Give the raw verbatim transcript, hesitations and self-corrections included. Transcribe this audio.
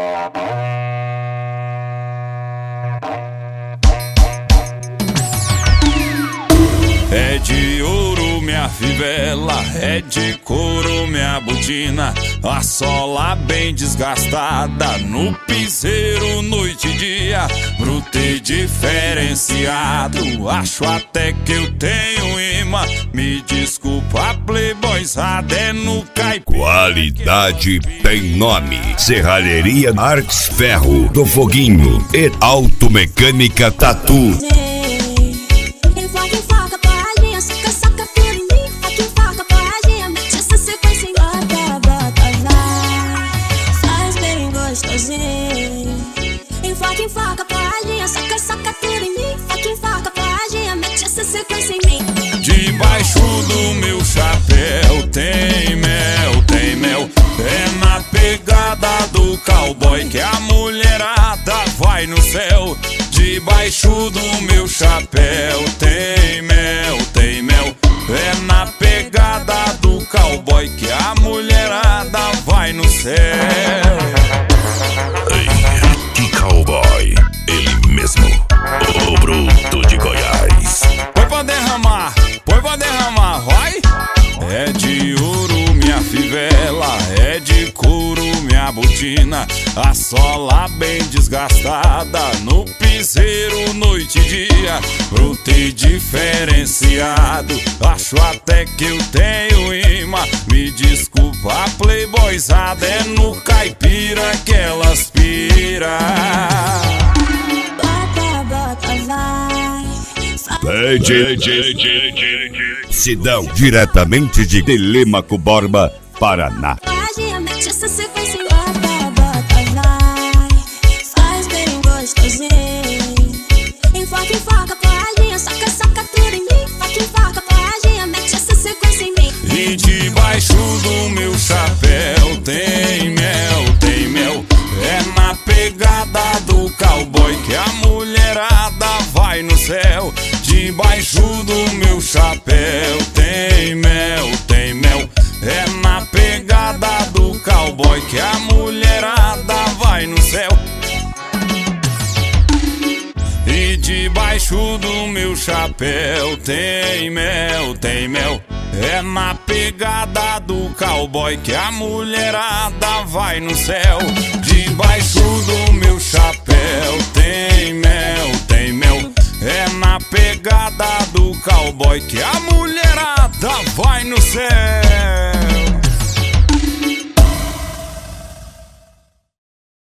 É de ouro minha fivela, é de couro minha botina, a sola bem desgastada, no piseiro noite e dia, bruto e diferenciado, acho até que eu tenho imã, me desculpa playboyzada, é no caipira. Qualidade tem nome, Serralheria Artes Ferro do Foguinho e Automecânica Tatu. Enfoca, enfoca, paladinha, saca, saca tudo em mim. Foca, enfoca, paladinha, mete essa sequência em mim. Debaixo do meu chapéu tem mel, tem mel. É na pegada do cowboy que a mulherada vai no céu. Debaixo do meu chapéu tem mel, tem mel. É na pegada do cowboy que a mulherada vai no céu. Cowboy, ele mesmo, o bruto de Goiás. Põe pra derramar, põe pra derramar, vai! É de ouro minha fivela, é de couro minha botina, a sola bem desgastada, no piseiro noite e dia, bruto e diferenciado, acho até que eu tenho imã, me desculpa playboyzada, é no caipira que elas pira. Bota, bota, vai. Sidão, diretamente de Telêmaco Borba, Paraná. Paladinha, mete essa sequência em bota, bota, vai. Faz bem gostosinho. Enfoca, enfoca, paladinha, saca, saca tudo em mim. Foca, enfoca, paladinha, mete essa sequência em mim. E debaixo do meu chapéu tem mel, tem mel. É na pegada do cowboy que a mulherada vai no céu. Debaixo do meu chapéu tem mel, tem mel. É na pegada do cowboy que a mulherada vai no céu. E debaixo do meu chapéu tem mel, tem mel. É na pegada do cowboy que a mulherada vai no céu. Debaixo do meu chapéu tem mel, tem mel. É na pegada do cowboy que a mulherada vai no céu.